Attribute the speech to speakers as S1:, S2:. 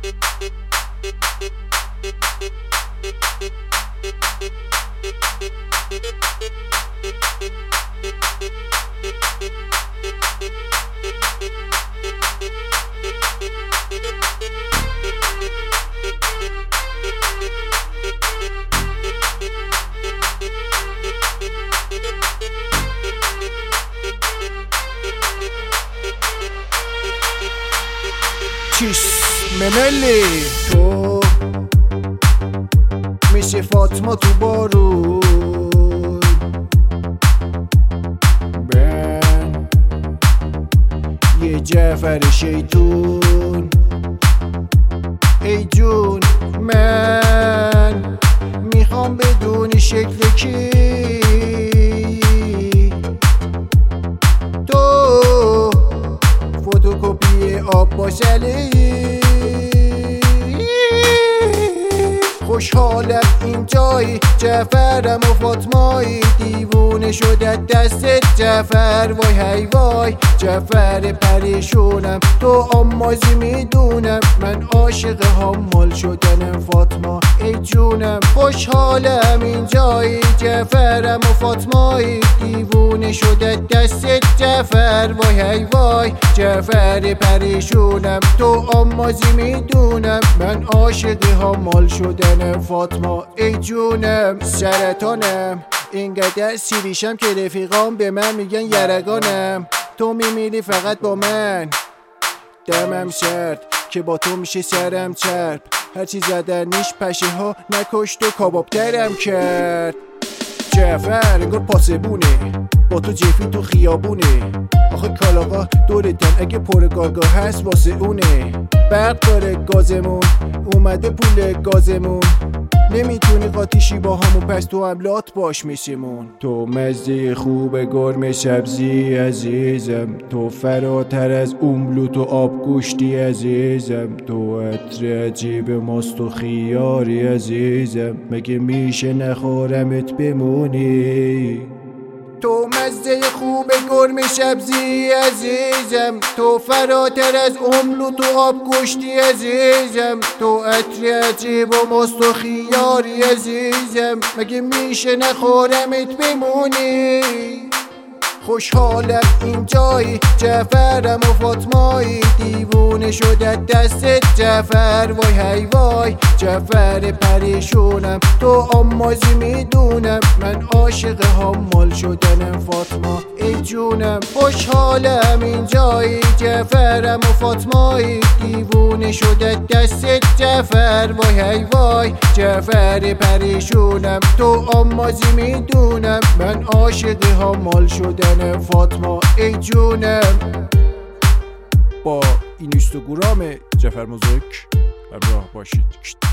S1: چیس مملی تو میشه فاطمه تو بارون من یه جعفر شیطون ای جون من میخوام بدونی شکل کی تو فتوکپی آب باشلی خوشحالم اینجایی جعفرم و فاطمایی دیوونه شده دستت جعفر وای هی وای جعفر پریشونم تو آمازی میدونم من عاشق حمال شدنم فاطمه ای جونم خوشحالم اینجایی جعفرم و فاطمایی دیوونه شده دستت جعفر وای هی وای جعفر پریشونم تو آمازی میدونم من عاشق حمال شدنم فاطمه ای جونم سرطانم اینقدر سیریشم که رفیقام به من میگن یرگانم تو میمیری فقط با من دمم سرد که با تو میشه سرم چرب هرچی زدنیش پشه ها نکشت و کبابترم کرد جعفر انگار پاسبونه با تو جفی تو خیابونه آخه کالاقا دورتن اگه پر گاگا هست واسه اونه برق داره گازمون اومده پول گازمون نمیتونی قاطیشی با همون پس تو هم لات باش میشیمون تو مزه خوب گرم سبزی عزیزم تو فراتر از اوملوت و آب گوشتی عزیزم تو عطر عجیب ماست و خیاری عزیزم مگه میشه نخورمت بمونی تو مزه خوب گرم سبزی عزیزم تو فراتر از اوملوت و آب گوشتی عزیزم تو عطر عجیب و ماست و خیاری عزیزم مگه میشه نخورمت بمونی خوشحالم اینجایی جعفرم و فاطمایی دیوونه شده دستت جعفر وای هی وای جعفر پریشونم تو آمازی میدونم من عاشق حمال شدنم فاطمه ای جونم خوشحالم اینجایی جعفرم و فاطمایی دیوونه شده دستت جعفر وای هی وای جعفر پریشونم تو آمازی میدونم من عاشق حمال شدنم فاطمه ای جونم با اینستاگرام جعفر موزیک همراه باشید.